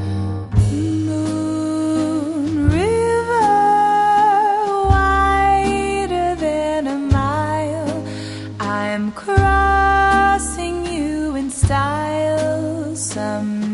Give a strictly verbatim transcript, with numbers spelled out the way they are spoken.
Moon river, wider than a mile, I'm crossing you in style. Some